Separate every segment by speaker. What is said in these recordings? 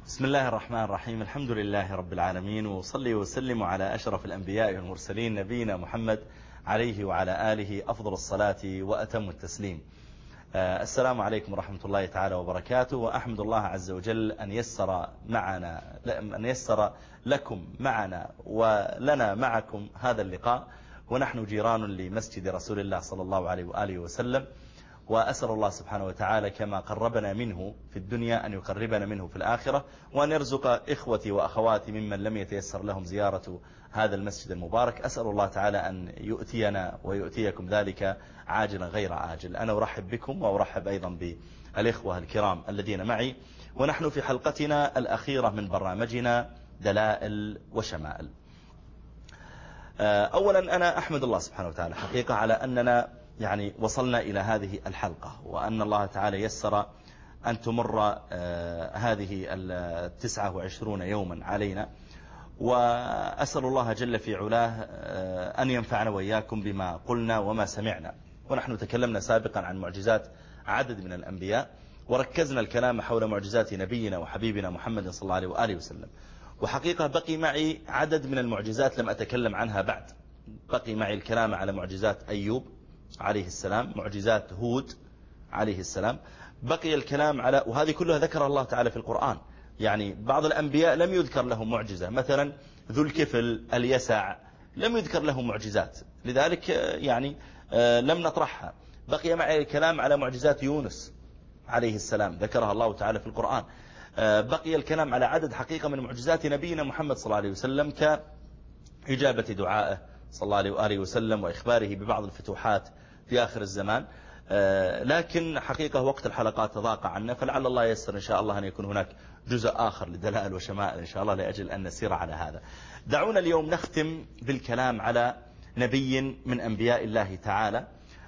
Speaker 1: بسم الله الرحمن الرحيم. الحمد لله رب العالمين، وصلي وسلم على أشرف الأنبياء والمرسلين نبينا محمد عليه وعلى آله أفضل الصلاة وأتم التسليم. السلام عليكم ورحمة الله تعالى وبركاته. وأحمد الله عز وجل أن يسر لكم معنا ولنا معكم هذا اللقاء، ونحن جيران لمسجد رسول الله صلى الله عليه وآله وسلم. وأسأل الله سبحانه وتعالى كما قربنا منه في الدنيا أن يقربنا منه في الآخرة، وأن يرزق إخوتي وأخواتي ممن لم يتيسر لهم زيارة هذا المسجد المبارك. أسأل الله تعالى أن يؤتينا ويؤتيكم ذلك عاجلا غير عاجل. أنا أرحب بكم وأرحب أيضا بالإخوة الكرام الذين معي، ونحن في حلقتنا الأخيرة من برنامجنا دلائل وشمائل. أولا أنا أحمد الله سبحانه وتعالى حقيقة على أننا وصلنا إلى هذه الحلقة، وأن الله تعالى يسر أن تمر هذه 29 يوما علينا. وأسأل الله جل في علاه أن ينفعنا وإياكم بما قلنا وما سمعنا. ونحن تكلمنا سابقا عن معجزات عدد من الأنبياء، وركزنا الكلام حول معجزات نبينا وحبيبنا محمد صلى الله عليه وآله وسلم. وحقيقة بقي معي عدد من المعجزات لم أتكلم عنها بعد. بقي معي الكلام على معجزات أيوب عليه السلام، معجزات هود عليه السلام، بقي الكلام على، وهذه كلها ذكر الله تعالى في القرآن. بعض الأنبياء لم يذكر لهم معجزة، مثلا ذو الكفل اليسع لم يذكر لهم معجزات، لذلك لم نطرحها. بقي معي الكلام على معجزات يونس عليه السلام، ذكرها الله تعالى في القرآن. بقي الكلام على عدد حقيقة من معجزات نبينا محمد صلى الله عليه وسلم، كإجابة دعائه صلى الله عليه وآله وسلم، وإخباره ببعض الفتوحات في آخر الزمان. لكن حقيقة وقت الحلقات تضاق عنا، فلعل الله يسر إن شاء الله أن يكون هناك جزء آخر لدلائل وشمائل إن شاء الله، لأجل أن نسير على هذا. دعونا اليوم نختم بالكلام على نبي من أنبياء الله تعالى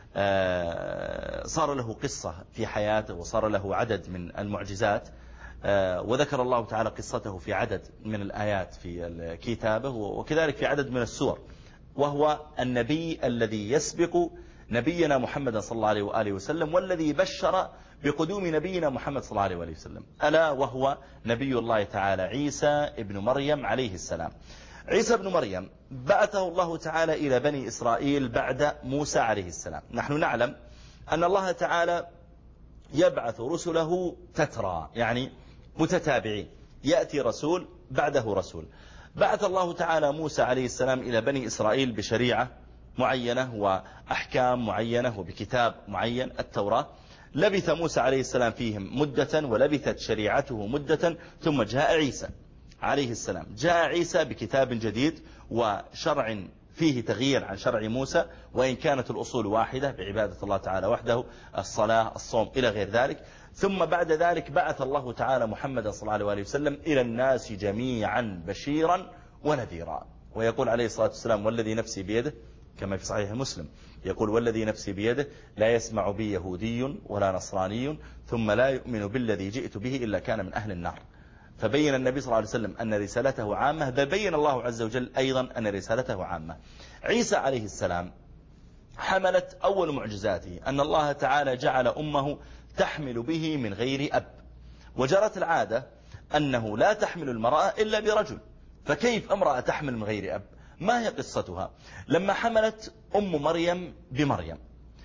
Speaker 1: صار له قصة في حياته، وصار له عدد من المعجزات، وذكر الله تعالى قصته في عدد من الآيات في كتابه، وكذلك في عدد من السور. وهو النبي الذي يسبق نبينا محمد صلى الله عليه وآله وسلم، والذي بشر بقدوم نبينا محمد صلى الله عليه وآله وسلم، ألا وهو نبي الله تعالى عيسى ابن مريم عليه السلام. عيسى ابن مريم بعثه الله تعالى إلى بني إسرائيل بعد موسى عليه السلام. نحن نعلم أن الله تعالى يبعث رسله تترى، متتابعين، يأتي رسول بعده رسول. بعث الله تعالى موسى عليه السلام إلى بني إسرائيل بشريعة معينة وأحكام معينة وبكتاب معين، التوراة. لبث موسى عليه السلام فيهم مدة، ولبثت شريعته مدة، ثم جاء عيسى عليه السلام. جاء عيسى بكتاب جديد وشرع فيه تغيير عن شرع موسى، وإن كانت الأصول واحدة بعبادة الله تعالى وحده، الصلاة، الصوم، إلى غير ذلك. ثم بعد ذلك بعث الله تعالى محمد صلى الله عليه وآله وسلم إلى الناس جميعا بشيرا ونذيرا. ويقول عليه الصلاة والسلام: والذي نفسي بيده، كما في صحيح مسلم، يقول: والذي نفسي بيده لا يسمع بي يهودي ولا نصراني ثم لا يؤمن بالذي جئت به إلا كان من أهل النار. فبين النبي صلى الله عليه وسلم أن رسالته عامة، بل بين الله عز وجل أيضا أن رسالته عامة. عيسى عليه السلام حملت أول معجزاته أن الله تعالى جعل أمه تحمل به من غير أب. وجرت العادة أنه لا تحمل المرأة إلا برجل، فكيف امرأة تحمل من غير أب؟ ما هي قصتها؟ لما حملت أم مريم بمريم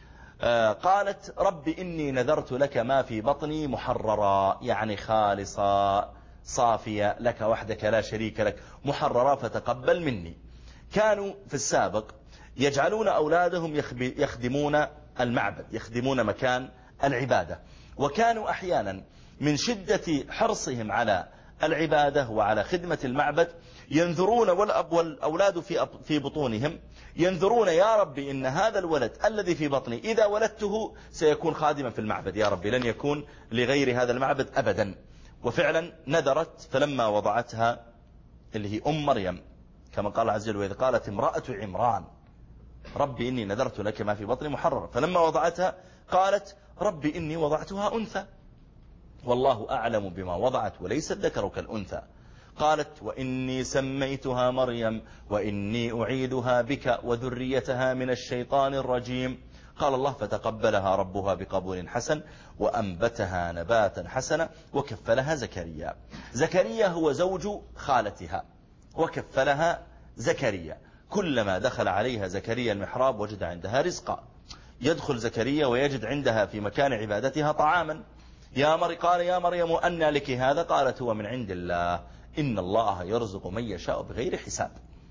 Speaker 1: قالت: رب إني نذرت لك ما في بطني محررا، خالصا صافية لك وحدك لا شريك لك، محررا فتقبل مني. كانوا في السابق يجعلون أولادهم يخدمون المعبد، يخدمون مكان العبادة، وكانوا أحيانا من شدة حرصهم على العبادة وعلى خدمة المعبد ينذرون، والأولاد في بطونهم ينذرون: يا رب إن هذا الولد الذي في بطني إذا ولدته سيكون خادما في المعبد، يا رب لن يكون لغير هذا المعبد أبدا. وفعلا نذرت، فلما وضعتها اللي هي أم مريم، كما قال عز وجل: وإذ قالت امرأة عمران رب إني نذرت لك ما في بطني محررا، فلما وضعتها قالت: رب إني وضعتها أنثى والله أعلم بما وضعت وليس الذكر كالأنثى. قالت: وإني سميتها مريم وإني أعيدها بك وذريتها من الشيطان الرجيم. قال الله فتقبلها ربها بقبول حسن وأنبتها نباتا حسنا وكفلها زكريا. زكريا هو زوج خالتها وكفلها زكريا. كلما دخل عليها زكريا المحراب وجد عندها رزقا. يدخل زكريا ويجد عندها في مكان عبادتها طعاما. قال يا مريم أنى لك هذا؟ قالت هو من عند الله إن الله يرزق من يشاء بغير حساب.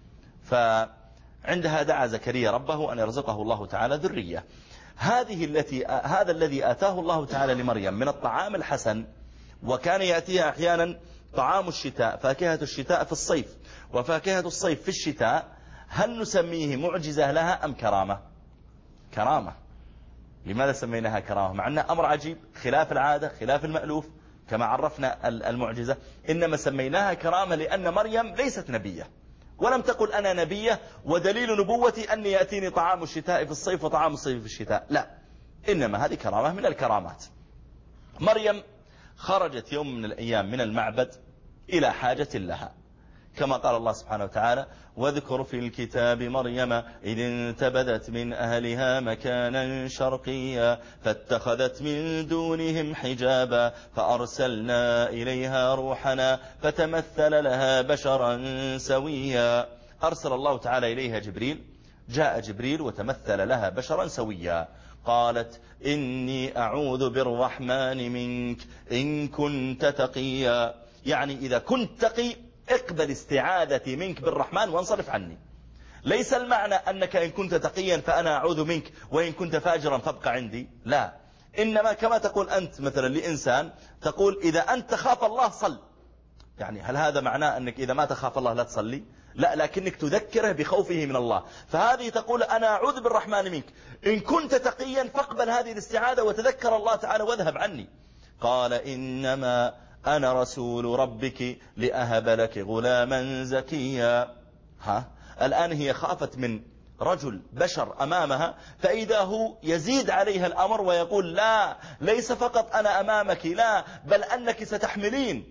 Speaker 1: فعندها دعا زكريا ربه أن يرزقه الله تعالى ذرية. هذا الذي آتاه الله تعالى لمريم من الطعام الحسن، وكان يأتيها أحيانا طعام الشتاء، فاكهة الشتاء في الصيف وفاكهة الصيف في الشتاء، هل نسميه معجزة لها أم كرامة؟ كرامة. لماذا سميناها كرامة؟ مع أنها أمر عجيب خلاف العادة خلاف المألوف كما عرفنا المعجزة، إنما سميناها كرامة لأن مريم ليست نبية ولم تقل أنا نبية ودليل نبوتي أني يأتيني طعام الشتاء في الصيف وطعام الصيف في الشتاء، لا، إنما هذه كرامة من الكرامات. مريم خرجت يوم من الأيام من المعبد إلى حاجة لها، كما قال الله سبحانه وتعالى واذكر في الكتاب مريم إذ انتبذت من أهلها مكانا شرقيا فاتخذت من دونهم حجابا فأرسلنا إليها روحنا فتمثل لها بشرا سويا. أرسل الله تعالى إليها جبريل، جاء جبريل وتمثل لها بشرا سويا. قالت إني أعوذ بالرحمن منك إن كنت تقيا، يعني إذا كنت تقي اقبل استعاذتي منك بالرحمن وانصرف عني. ليس المعنى أنك إن كنت تقيا فأنا أعوذ منك وإن كنت فاجرا فابقى عندي، لا، إنما كما تقول أنت مثلا لإنسان تقول إذا أنت تخاف الله صل، يعني هل هذا معناه أنك إذا ما تخاف الله لا تصلي؟ لا، لكنك تذكره بخوفه من الله. فهذه تقول أنا أعوذ بالرحمن منك إن كنت تقيا فاقبل هذه الاستعاذة وتذكر الله تعالى واذهب عني. قال إنما أنا رسول ربك لأهب لك غلاما زكيا. الآن هي خافت من رجل بشر أمامها، فإذا هو يزيد عليها الأمر ويقول لا، ليس فقط أنا أمامك، لا، بل أنك ستحملين.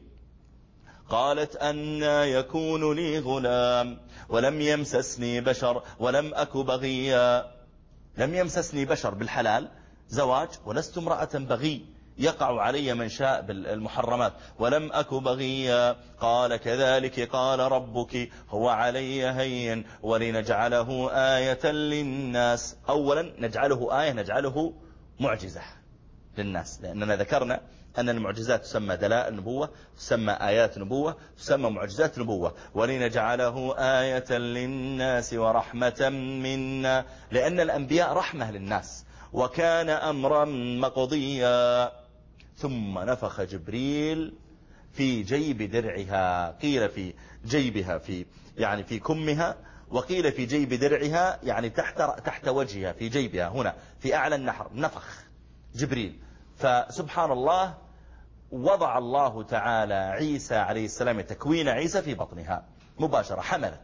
Speaker 1: قالت أنى يكون لي غلام ولم يمسسني بشر ولم أك بغيا. لم يمسسني بشر بالحلال زواج، ولست امرأة بغي يقع علي من شاء بالمحرمات، ولم أك بغيا. قال كذلك قال ربك هو علي هين ولنجعله آية للناس. أولا نجعله آية، نجعله معجزة للناس، لأننا ذكرنا أن المعجزات تسمى دلائل نبوة، تسمى آيات نبوة، تسمى معجزات نبوة. ولنجعله آية للناس ورحمة منا، لأن الأنبياء رحمة للناس وكان أمرا مقضيا. ثم نفخ جبريل في جيب درعها، قيل في جيبها يعني في كمها، وقيل في جيب درعها يعني تحت وجهها في جيبها هنا في أعلى النحر، نفخ جبريل. فسبحان الله وضع الله تعالى عيسى عليه السلام تكوين عيسى في بطنها مباشرة،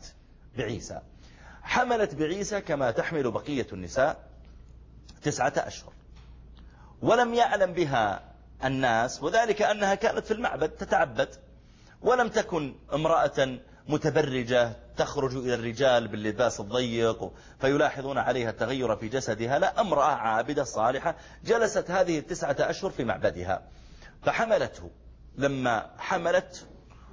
Speaker 1: حملت بعيسى كما تحمل بقية النساء 9 أشهر، ولم يعلم بها الناس، وذلك أنها كانت في المعبد تتعبد، ولم تكن امرأة متبرجة تخرج إلى الرجال باللباس الضيق فيلاحظون عليها التغير في جسدها، لا، امرأة عابدة صالحة جلست هذه 9 أشهر في معبدها. فحملته، لما حملت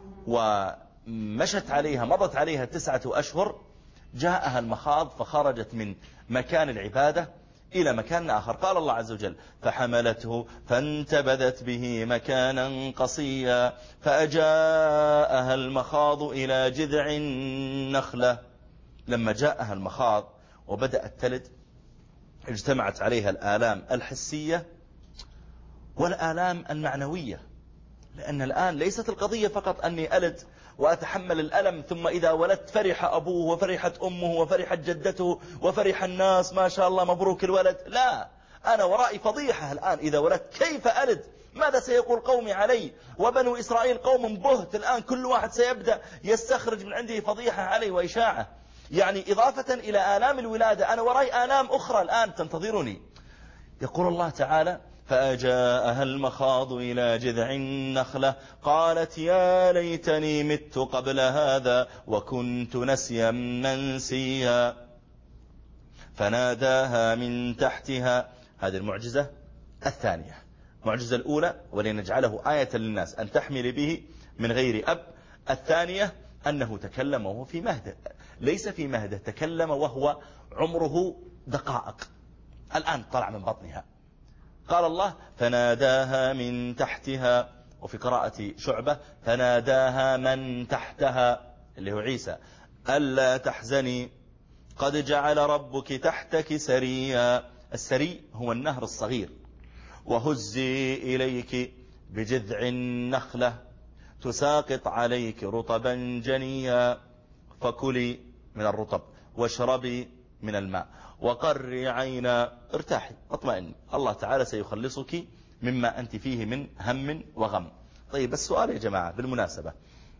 Speaker 1: ومشت عليها مضت عليها 9 أشهر جاءها المخاض فخرجت من مكان العبادة إلى مكان آخر. قال الله عز وجل فحملته فانتبذت به مكانا قصيا فأجاءها المخاض إلى جذع النخلة. لما جاءها المخاض وبدأت تلد اجتمعت عليها الآلام الحسية والآلام المعنوية، لأن الآن ليست القضية فقط أني ألد وأتحمل الألم ثم إذا ولدت فرح أبوه وفرحت أمه وفرحت جدته وفرح الناس ما شاء الله مبروك الولد، لا، أنا ورائي فضيحة الآن إذا ولدت، كيف ألد؟ ماذا سيقول قومي علي؟ وبنو إسرائيل قوم بهت، الآن كل واحد سيبدأ يستخرج من عنده فضيحة علي وإشاعة، يعني إضافة إلى آلام الولادة أنا ورائي آلام أخرى الآن تنتظرني. يقول الله تعالى فأجاءها المخاض إلى جذع النخلة قالت يا ليتني مت قبل هذا وكنت نسيا منسيا. فناداها من تحتها. هذه المعجزة الثانية. المعجزة الأولى ولنجعله آية للناس أن تحمل به من غير أب. الثانية أنه تكلم وهو في مهده، ليس في مهده، تكلم وهو عمره دقائق، الآن طلع من بطنها. قال الله فناداها من تحتها، وفي قراءة شعبة فناداها من تحتها اللي هو عيسى ألا تحزني قد جعل ربك تحتك سريا. السري هو النهر الصغير. وهزي إليك بجذع النخلة تساقط عليك رطبا جنيا فكلي من الرطب واشربي من الماء وقري عينا، ارتاحي اطمئني، الله تعالى سيخلصك مما أنت فيه من هم وغم. طيب السؤال يا جماعة بالمناسبة،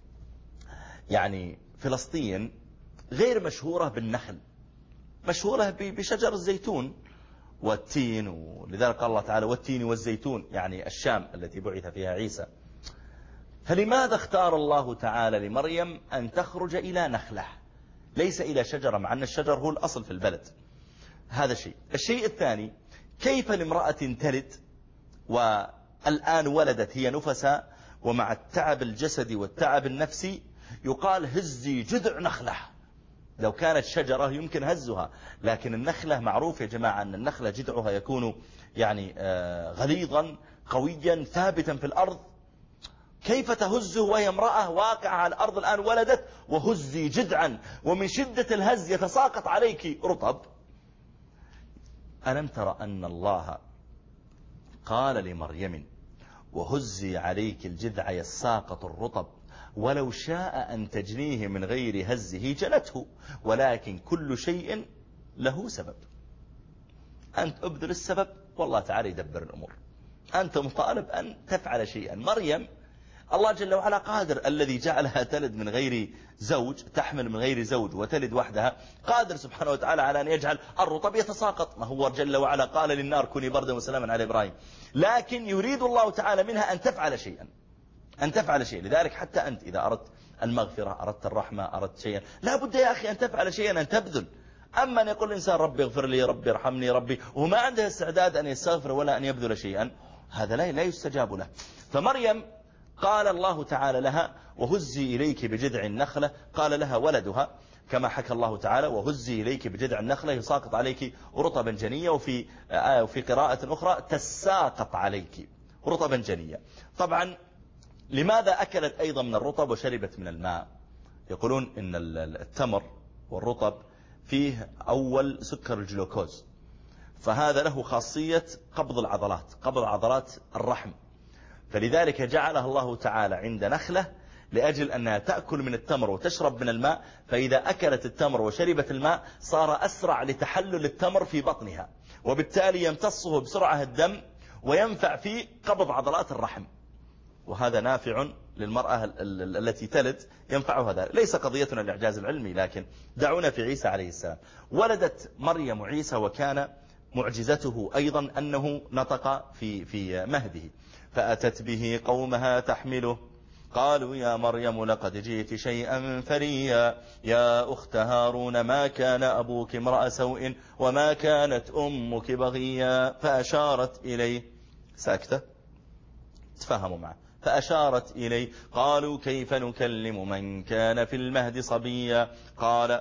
Speaker 1: يعني فلسطين غير مشهورة بالنخل، مشهورة بشجر الزيتون والتين، ولذلك قال الله تعالى والتين والزيتون، يعني الشام التي بعث فيها عيسى. فلماذا اختار الله تعالى لمريم أن تخرج إلى نخلة ليس إلى شجرة، مع أن الشجر هو الأصل في البلد؟ هذا شيء. الشيء الثاني، كيف لامرأة تلد والآن ولدت هي نفسها ومع التعب الجسدي والتعب النفسي يقال هزي جذع نخلة؟ لو كانت شجرة يمكن هزها، لكن النخلة معروف يا جماعة أن النخلة جذعها يكون يعني غليظا قويا ثابتا في الأرض. كيف تهزه وهي امرأة واقعة على الأرض الآن ولدت وهزي جذعا ومن شدة الهز يتساقط عليك رطب؟ ألم تر أن الله قال لمريم وهزي عليك الجذع يساقط الرطب ولو شاء أن تجنيه من غير هزه جنته، ولكن كل شيء له سبب. أنت أبذل السبب والله تعالى يدبر الأمور. أنت مطالب أن تفعل شيئا. مريم الله جل وعلا قادر، الذي جعلها تلد من غير زوج، تحمل من غير زوج وتلد وحدها، قادر سبحانه وتعالى على أن يجعل الرطب يتساقط. ما هو جل وعلا قال للنار كوني بردا وسلاما على إبراهيم، لكن يريد الله تعالى منها أن تفعل شيئا، أن تفعل شيء. لذلك حتى أنت إذا أردت المغفرة، أردت الرحمة، أردت شيئا، لا بد يا أخي أن تفعل شيئا، أن تبذل. أما أن يقول الإنسان ربي اغفر لي، ربي ارحمني، ربي، وهو ما عنده استعداد أن يستغفر ولا أن يبذل شيئا، هذا لا يستجاب له. فمريم قال الله تعالى لها وهزي إليك بجذع النخلة، قال لها ولدها كما حكى الله تعالى وهزي إليك بجذع النخلة يساقط عليك رطبا جنيا، وفي قراءة أخرى تساقط عليك رطبا جنيا. طبعا لماذا أكلت أيضا من الرطب وشربت من الماء؟ يقولون إن التمر والرطب فيه أول سكر الجلوكوز، فهذا له خاصية قبض العضلات، قبض عضلات الرحم، فلذلك جعلها الله تعالى عند نخلة لأجل أنها تأكل من التمر وتشرب من الماء، فإذا أكلت التمر وشربت الماء صار أسرع لتحلل التمر في بطنها، وبالتالي يمتصه بسرعة الدم وينفع في قبض عضلات الرحم، وهذا نافع للمرأة التي تلد، ينفعها ذلك. ليس قضيتنا الإعجاز العلمي، لكن دعونا في عيسى عليه السلام. ولدت مريم عيسى وكان معجزته أيضا أنه نطق في مهده، فأتت به قومها تحمله قالوا يا مريم لقد جئت شيئا فريا يا أخت هارون ما كان أبوك امرأ سوء وما كانت أمك بغيا فأشارت إليه. ساكتة تفهموا معه. فأشارت إليه قالوا كيف نكلم من كان في المهد صبيا قال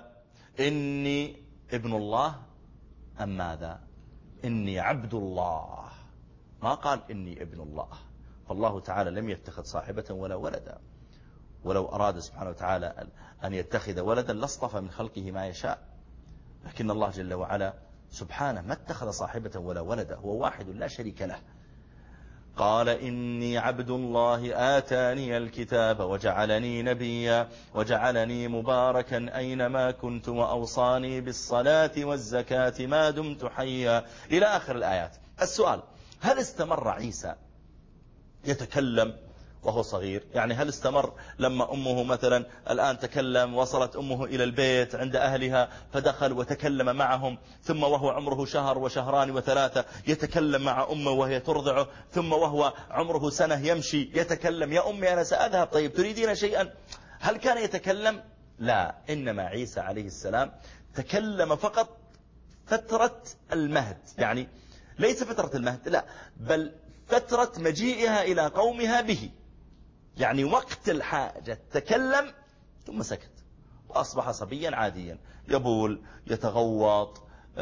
Speaker 1: إني ابن الله أم ماذا؟ إني عبد الله، ما قال إني ابن الله. فالله تعالى لم يتخذ صاحبة ولا ولدا، ولو أراد سبحانه وتعالى أن يتخذ ولدا لاصطفى من خلقه ما يشاء، لكن الله جل وعلا سبحانه ما اتخذ صاحبة ولا ولدا، هو واحد لا شريك له. قال إني عبد الله آتاني الكتاب وجعلني نبيا وجعلني مباركا أينما كنت وأوصاني بالصلاة والزكاة ما دمت حيا إلى آخر الآيات. السؤال: هل استمر عيسى يتكلم وهو صغير؟ يعني هل استمر لما أمه مثلا الآن تكلم، وصلت أمه إلى البيت عند أهلها فدخل وتكلم معهم، ثم وهو عمره شهر وشهران وثلاثة يتكلم مع أمه وهي ترضعه، ثم وهو عمره سنة يمشي يتكلم يا أمي أنا سأذهب، طيب تريدين شيئا؟ هل كان يتكلم؟ لا، إنما عيسى عليه السلام تكلم فقط فترة المهد، يعني ليس فترة المهد، لا، بل فترة مجيئها إلى قومها به، يعني وقت الحاجة تكلم ثم سكت وأصبح صبيا عاديا، يبول، يتغوط،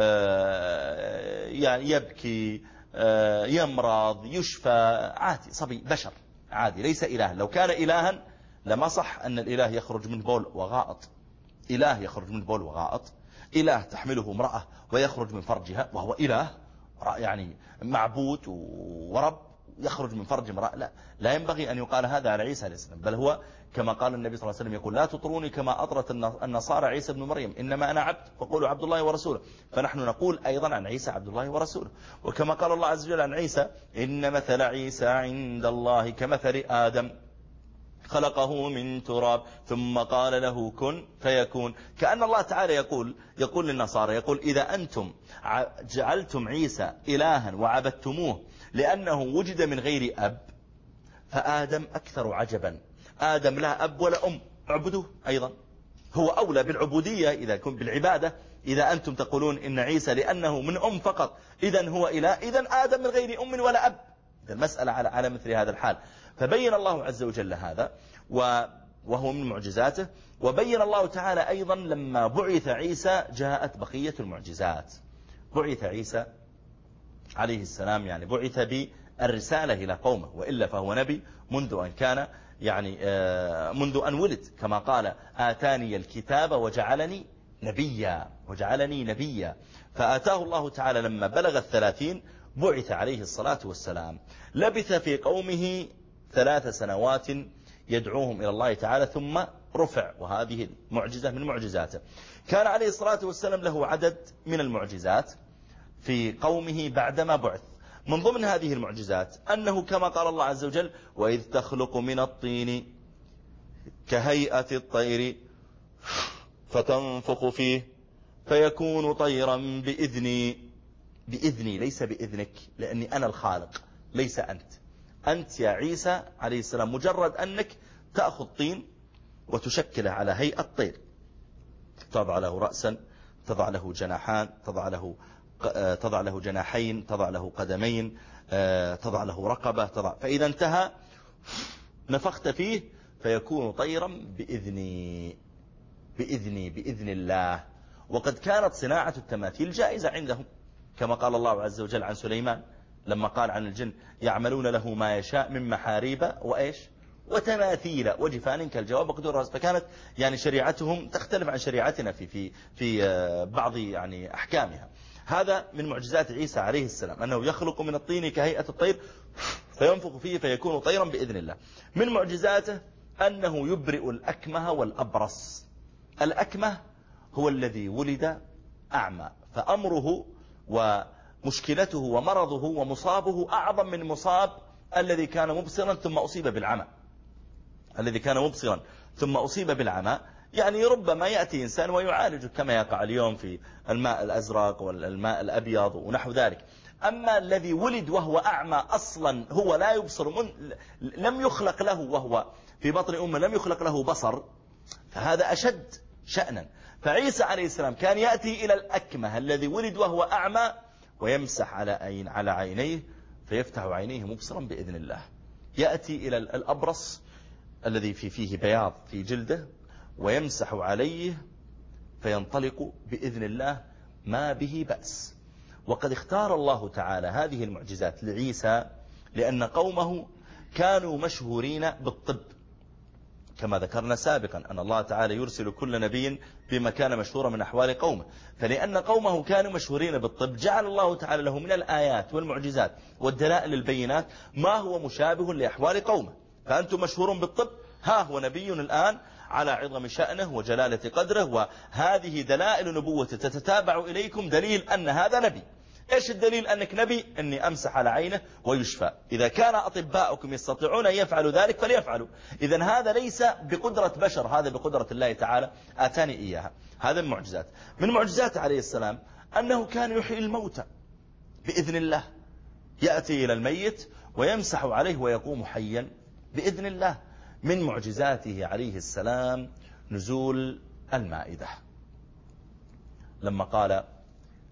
Speaker 1: يعني يبكي، يمرض، يشفى، عادي، صبي، بشر عادي، ليس إله. لو كان إلها لما صح أن الإله يخرج من بول وغائط، إله يخرج من بول وغائط، إله تحمله امرأة ويخرج من فرجها وهو إله، يعني معبود ورب يخرج من فرج امرأة، لا ينبغي أن يقال هذا على عيسى عليه السلام، بل هو كما قال النبي صلى الله عليه وسلم يقول لا تطروني كما أطرت النصارى عيسى بن مريم، إنما أنا عبد فقولوا عبد الله ورسوله. فنحن نقول أيضا عن عيسى عبد الله ورسوله. وكما قال الله عز وجل عن عيسى إن مثل عيسى عند الله كمثل آدم خلقه من تراب ثم قال له كن فيكون. كأن الله تعالى يقول للنصارى، يقول إذا أنتم جعلتم عيسى إلها وعبدتموه لأنه وجد من غير أب، فآدم أكثر عجبا، آدم لا أب ولا أم، اعبدوه أيضا، هو أولى بالعبودية إذا كنت بالعبادة. إذا أنتم تقولون إن عيسى لأنه من أم فقط إذن هو إله، إذن آدم من غير أم ولا أب، إذا المسألة على مثل هذا الحال. فبين الله عز وجل هذا وهو من معجزاته. وبين الله تعالى أيضا لما بعث عيسى جاءت بقية المعجزات. بعث عيسى عليه السلام، يعني بعث بالرسالة إلى قومه، وإلا فهو نبي منذ أن كان، يعني منذ أن ولد، كما قال آتاني الكتاب وجعلني نبيا. فآتاه الله تعالى لما بلغ 30 بعث عليه الصلاة والسلام، لبث في قومه 3 سنوات يدعوهم إلى الله تعالى ثم رفع، وهذه معجزة من معجزاته. كان عليه الصلاة والسلام له عدد من المعجزات في قومه بعدما بعث. من ضمن هذه المعجزات أنه كما قال الله عز وجل وإذ تخلق من الطين كهيئة الطير فتنفخ فيه فيكون طيرا بإذني ليس بإذنك، لأني أنا الخالق ليس أنت يا عيسى عليه السلام مجرد أنك تأخذ طين وتشكله على هيئة طير، تضع له رأسا، تضع له جناحان، تضع له جناحين، تضع له قدمين، تضع له رقبة، فإذا انتهى نفخت فيه فيكون طيرا بإذن الله. وقد كانت صناعة التماثيل جائزة عندهم، كما قال الله عز وجل عن سليمان لما قال عن الجن يعملون له ما يشاء من محاريب وتماثيل وجفان كالجواب وقدور الرأس. فكانت يعني شريعتهم تختلف عن شريعتنا في بعض يعني أحكامها. هذا من معجزات عيسى عليه السلام، أنه يخلق من الطين كهيئة الطير فينفخ فيه فيكون طيرا بإذن الله. من معجزاته أنه يبرئ الأكمه والأبرص. الأكمه هو الذي ولد أعمى، فأمره ومشكلته ومرضه ومصابه أعظم من مصاب الذي كان مبصرا ثم أصيب بالعمى. يعني ربما يأتي إنسان ويعالجه كما يقع اليوم في الماء الأزرق والماء الأبيض ونحو ذلك. أما الذي ولد وهو أعمى أصلا، هو لا يبصر، لم يخلق له، وهو في بطن أمه لم يخلق له بصر، فهذا أشد شأنا. فعيسى عليه السلام كان يأتي إلى الأكمه الذي ولد وهو أعمى ويمسح على عينيه فيفتح عينيه مبصرا بإذن الله. يأتي إلى الأبرص الذي فيه بياض في جلده ويمسح عليه فينطلق بإذن الله ما به بأس. وقد اختار الله تعالى هذه المعجزات لعيسى لأن قومه كانوا مشهورين بالطب، كما ذكرنا سابقا أن الله تعالى يرسل كل نبي بما كان مشهورا من أحوال قومه. فلأن قومه كانوا مشهورين بالطب جعل الله تعالى له من الآيات والمعجزات والدلائل البينات ما هو مشابه لأحوال قومه. فأنتم مشهورون بالطب، ها هو نبي الآن على عظم شأنه وجلالة قدره، وهذه دلائل نبوته تتتابع إليكم، دليل أن هذا نبي. إيش الدليل أنك نبي؟ أني أمسح على عينه ويشفى. إذا كان أطباؤكم يستطيعون أن يفعلوا ذلك فليفعلوا. إذن هذا ليس بقدرة بشر، هذا بقدرة الله تعالى آتاني إياها. هذا المعجزات. من معجزات عليه السلام أنه كان يحيي الموتى بإذن الله، يأتي إلى الميت ويمسح عليه ويقوم حيا بإذن الله. من معجزاته عليه السلام نزول المائدة، لما قال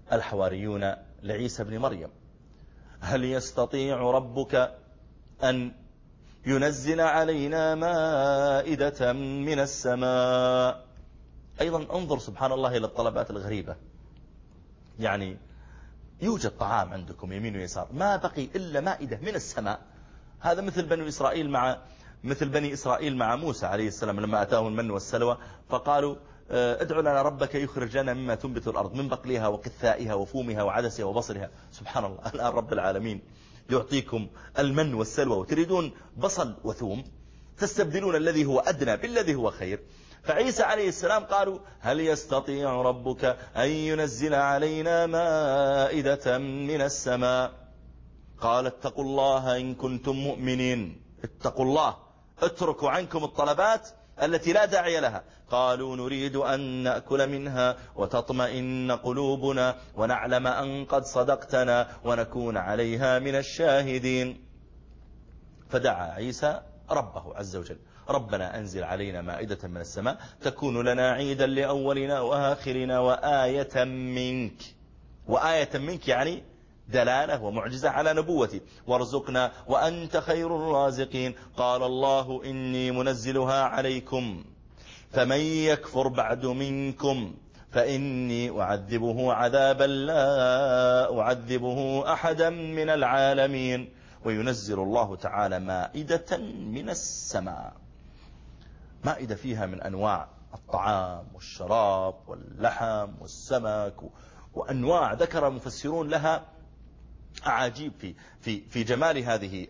Speaker 1: الحواريون لعيسى بن مريم: هل يستطيع ربك أن ينزل علينا مائدة من السماء؟ أيضا انظر سبحان الله إلى الطلبات الغريبة. يعني يوجد طعام عندكم يمين ويسار، ما بقي إلا مائدة من السماء. هذا مثل بني إسرائيل مع موسى عليه السلام لما أتاهم المن والسلوى، فقالوا ادعوا لنا ربك يخرج لنا مما تنبت الأرض من بقلها وقثائها وفومها وعدسها وبصلها. سبحان الله، الآن رب العالمين يعطيكم المن والسلوى وتريدون بصل وثوم، تستبدلون الذي هو أدنى بالذي هو خير. فعيسى عليه السلام قالوا: هل يستطيع ربك أن ينزل علينا مائدة من السماء؟ قال: اتقوا الله إن كنتم مؤمنين. اتقوا الله، اتركوا عنكم الطلبات التي لا داعي لها. قالوا: نريد أن نأكل منها وتطمئن قلوبنا ونعلم أن قد صدقتنا ونكون عليها من الشاهدين. فدعا عيسى ربه عز وجل: ربنا أنزل علينا مائدة من السماء تكون لنا عيدا لأولنا وآخرنا وآية منك. وآية منك يعني دلالة ومعجزة على نبوتي. وارزقنا وأنت خير الرازقين. قال الله: إني منزلها عليكم فمن يكفر بعد منكم فإني أعذبه عذابا لا أعذبه أحدا من العالمين. وينزل الله تعالى مائدة من السماء، مائدة فيها من أنواع الطعام والشراب واللحم والسمك وأنواع ذكر المفسرون لها أعاجيب في جمال هذه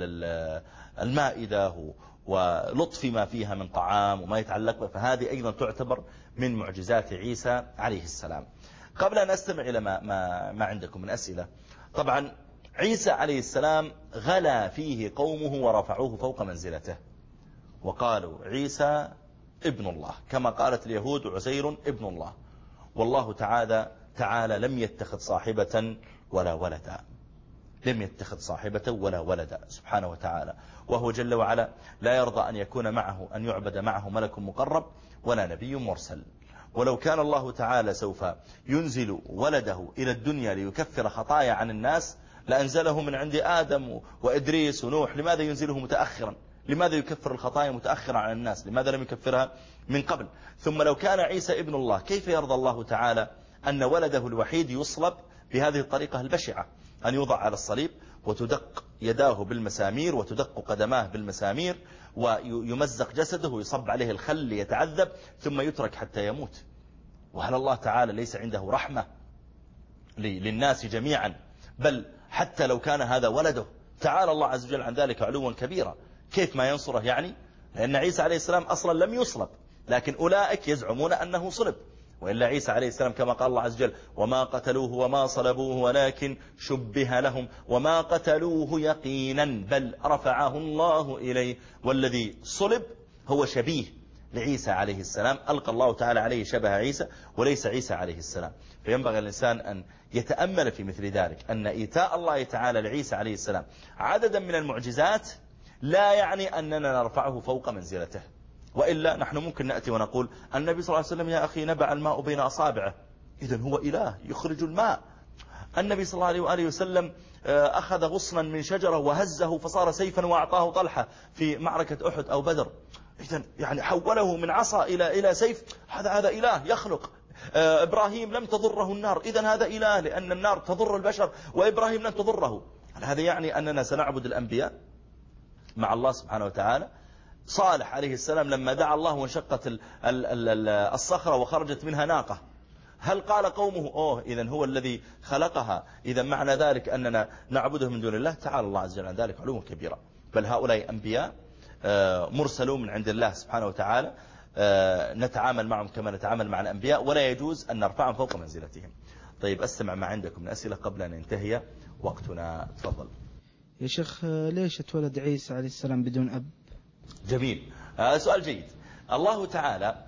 Speaker 1: المائدة ولطف ما فيها من طعام وما يتعلق به. فهذه أيضا تعتبر من معجزات عيسى عليه السلام. قبل أن أستمع إلى ما عندكم من أسئلة، طبعا عيسى عليه السلام غلا فيه قومه ورفعوه فوق منزلته وقالوا: عيسى ابن الله، كما قالت اليهود: عزير ابن الله. والله تعالى لم يتخذ صاحبة ولا ولدا، لم يتخذ صاحبة ولا ولدا سبحانه وتعالى. وهو جل وعلا لا يرضى أن يكون معه، أن يعبد معه ملك مقرب ولا نبي مرسل. ولو كان الله تعالى سوف ينزل ولده إلى الدنيا ليكفر خطايا عن الناس لأنزله من عند آدم وإدريس ونوح. لماذا ينزله متأخرا؟ لماذا يكفر الخطايا متأخرا عن الناس؟ لماذا لم يكفرها من قبل؟ ثم لو كان عيسى ابن الله، كيف يرضى الله تعالى أن ولده الوحيد يصلب بهذه الطريقة البشعة؟ أن يوضع على الصليب وتدق يداه بالمسامير وتدق قدماه بالمسامير ويمزق جسده ويصب عليه الخل ليتعذب ثم يترك حتى يموت. وهل الله تعالى ليس عنده رحمة للناس جميعا؟ بل حتى لو كان هذا ولده تعالى الله عز وجل عن ذلك علوا كبيرا، كيف ما ينصره يعني؟ لأن عيسى عليه السلام أصلا لم يصلب، لكن أولئك يزعمون أنه صلب. وإلا عيسى عليه السلام كما قال الله عز وجل: وما قتلوه وما صلبوه ولكن شبه لهم وما قتلوه يقينا بل رفعه الله إليه. والذي صلب هو شبيه لعيسى عليه السلام، ألقى الله تعالى عليه شبه عيسى وليس عيسى عليه السلام. فينبغي الإنسان أن يتأمل في مثل ذلك، أن إيتاء الله تعالى لعيسى عليه السلام عددا من المعجزات لا يعني أننا نرفعه فوق منزلته. وإلا نحن ممكن نأتي ونقول: النبي صلى الله عليه وسلم يا أخي نبع الماء بين أصابعه، إذن هو إله يخرج الماء. النبي صلى الله عليه وآله وسلم أخذ غصنا من شجرة وهزه فصار سيفا وأعطاه طلحة في معركة أحد أو بدر، إذن يعني حوله من عصا إلى سيف. هذا إله يخلق. إبراهيم لم تضره النار، إذن هذا إله لأن النار تضر البشر وإبراهيم لم تضره. هذا يعني أننا سنعبد الأنبياء مع الله سبحانه وتعالى؟ صالح عليه السلام لما دعا الله وانشقت الصخرة وخرجت منها ناقة، هل قال قومه: إذن هو الذي خلقها، إذن معنى ذلك أننا نعبده من دون الله؟ تعالى الله عز وجل عن ذلك علوا كبيرا. بل هؤلاء أنبياء مرسلون من عند الله سبحانه وتعالى، نتعامل معهم كما نتعامل مع الأنبياء ولا يجوز أن نرفعهم فوق منزلتهم. طيب، أستمع ما عندكم من أسئلة قبل أن ينتهي وقتنا. تفضل
Speaker 2: يا شيخ. ليش اتولد عيسى عليه السلام بدون أب؟
Speaker 1: جميل، سؤال جيد. الله تعالى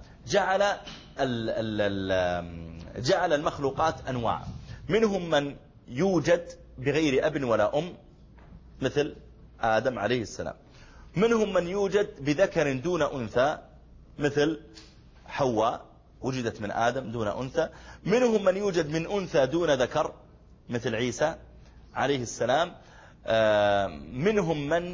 Speaker 1: جعل المخلوقات أنواع، منهم من يوجد بغير أب ولا أم مثل آدم عليه السلام، منهم من يوجد بذكر دون أنثى مثل حواء وجدت من آدم دون أنثى، منهم من يوجد من أنثى دون ذكر مثل عيسى عليه السلام، منهم من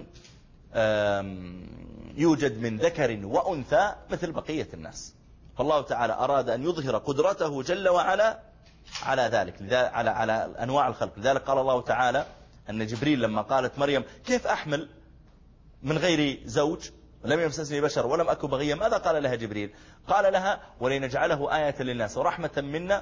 Speaker 1: يوجد من ذكر وأنثى مثل بقية الناس. فالله تعالى أراد أن يظهر قدرته جل وعلا على ذلك، على أنواع الخلق. لذلك قال الله تعالى أن جبريل لما قالت مريم كيف أحمل من غير زوج لم يمسسني بشر ولم أكن بغيا، ماذا قال لها جبريل؟ قال لها ولنجعله آية للناس ورحمة منا.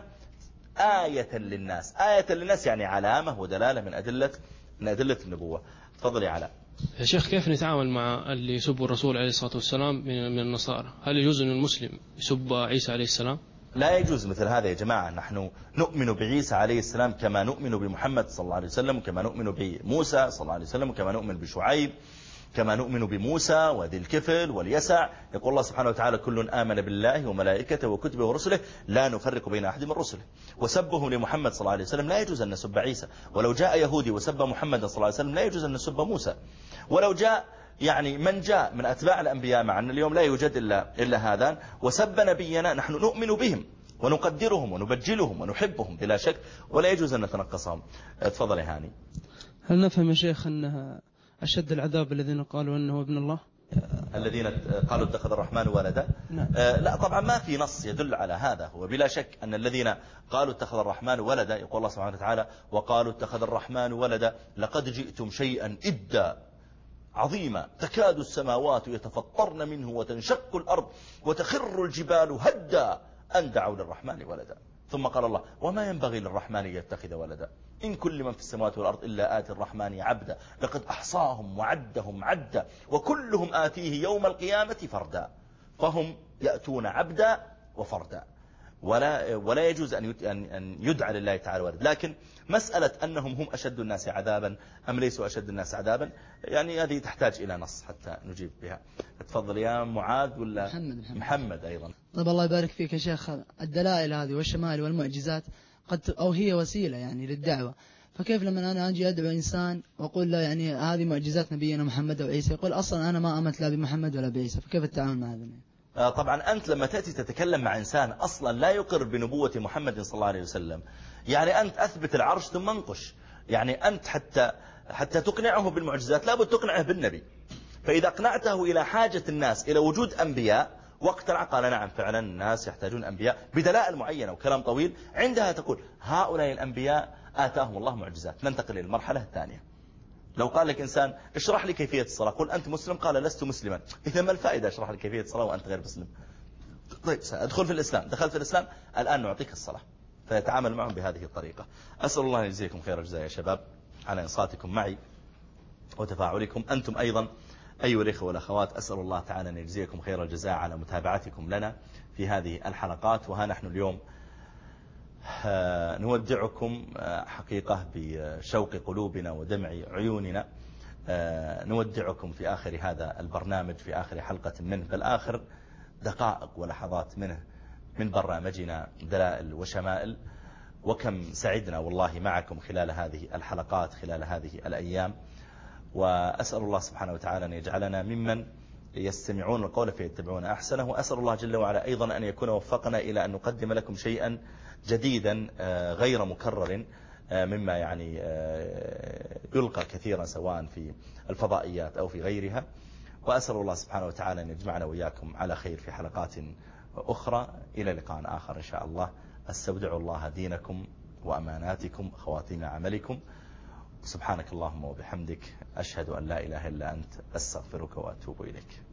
Speaker 1: آية للناس، آية للناس يعني علامة ودلالة من أدلة النبوة. تفضل يا علاء.
Speaker 3: يا شيخ، كيف نتعامل مع اللي يسب الرسول عليه الصلاة والسلام من النصارى؟ هل يجوز أن المسلم يسب عيسى عليه السلام؟
Speaker 1: لا يجوز مثل هذا يا جماعة. نحن نؤمن بعيسى عليه السلام كما نؤمن بمحمد صلى الله عليه وسلم، وكما نؤمن بموسى صلى الله عليه وسلم، وكما نؤمن بشعيب، كما نؤمن بموسى وذي الكفل واليسع. يقول الله سبحانه وتعالى كل آمن بالله وملائكته وكتبه ورسله لا نفرق بين أحد من رسله. وسبه لمحمد صلى الله عليه وسلم لا يجوز أن نسب عيسى. ولو جاء يهودي وسب محمد صلى الله عليه وسلم لا يجوز أن نسب موسى. ولو جاء يعني من جاء من أتباع الأنبياء، مع أن اليوم لا يوجد إلا هذا، وسب نبينا، نحن نؤمن بهم ونقدرهم ونبجلهم ونحبهم بلا شك، ولا يجوز أن نتنقصهم. تفضل يا هاني.
Speaker 2: هل نفهم يا شيخ أنها أشد العذاب الذين قالوا أنه ابن الله؟
Speaker 1: الذين قالوا اتخذ الرحمن ولدا؟
Speaker 2: نعم.
Speaker 1: لا طبعا ما في نص يدل على هذا. هو بلا شك أن الذين قالوا اتخذ الرحمن ولدا، يقول الله سبحانه وتعالى وقالوا اتخذ الرحمن ولدا لقد جئتم شيئا إدا عظيما تكاد السماوات يتفطرن منه وتنشق الأرض وتخر الجبال هدا أن دعوا للرحمن ولدا. ثم قال الله وما ينبغي للرحمن يتخذ ولدا إن كل من في السماوات والأرض إلا آتي الرحمن عبدا لقد أحصاهم وعدهم عدا وكلهم آتيه يوم القيامة فردا. فهم يأتون عبدا وفردا، ولا يجوز أن يدعى لله تعالى ولد. لكن مسألة أنهم هم أشد الناس عذابا أم ليسوا أشد الناس عذابا، يعني هذه تحتاج إلى نص حتى نجيب بها. تفضل يا معاذ. ولا محمد أيضا.
Speaker 4: طيب الله يبارك فيك يا شيخ. الدلائل هذه والشمائل والمعجزات أو هي وسيلة يعني للدعوة، فكيف لما أنا أجي أدعو إنسان وأقول له يعني هذه معجزات نبينا محمد أو عيسى، يقول أصلا أنا ما آمنت لا بمحمد ولا بعيسى، فكيف التعامل مع هذا؟
Speaker 1: طبعا أنت لما تأتي تتكلم مع إنسان أصلا لا يقر بنبوة محمد صلى الله عليه وسلم، يعني أنت أثبت العرش ثم انقش. يعني أنت حتى تقنعه بالمعجزات لابد تقنعه بالنبي. فإذا أقنعته إلى حاجة الناس إلى وجود أنبياء واقتنع قال نعم فعلا الناس يحتاجون أنبياء بدلائل معينة وكلام طويل، عندها تقول هؤلاء الأنبياء آتاهم الله معجزات. ننتقل إلى المرحلة الثانية. لو قال لك إنسان اشرح لي كيفية الصلاة، قل أنت مسلم؟ قال لست مسلما. إذا ما الفائدة اشرح لي كيفية الصلاة وأنت غير مسلم؟ طيب سأدخل في الإسلام، دخلت في الإسلام الآن نعطيك الصلاة. فيتعامل معهم بهذه الطريقة. أسأل الله أن يجزيكم خير الجزاء يا شباب على إنصاتكم معي وتفاعلكم. أنتم أيضا أيها الإخوة والأخوات أسأل الله تعالى أن يجزيكم خير الجزاء على متابعتكم لنا في هذه الحلقات. وها نحن اليوم نودعكم حقيقة بشوق قلوبنا ودمع عيوننا. نودعكم في آخر هذا البرنامج، في آخر حلقة منه، بل آخر دقائق ولحظات منه، من برنامجنا دلائل وشمائل. وكم سعدنا والله معكم خلال هذه الحلقات، خلال هذه الأيام. وأسأل الله سبحانه وتعالى أن يجعلنا ممن يستمعون القول فيتبعون أحسنه. وأسأل الله جل وعلا أيضا أن يكون وفقنا إلى أن نقدم لكم شيئا جديدا غير مكرر مما يعني يلقى كثيرا سواء في الفضائيات أو في غيرها. وأسأل الله سبحانه وتعالى أن يجمعنا وإياكم على خير في حلقات أخرى. إلى لقاء آخر إن شاء الله. استودع الله دينكم وأماناتكم خواتيم عملكم. سبحانك اللهم وبحمدك أشهد أن لا إله إلا أنت أستغفرك وأتوب إليك.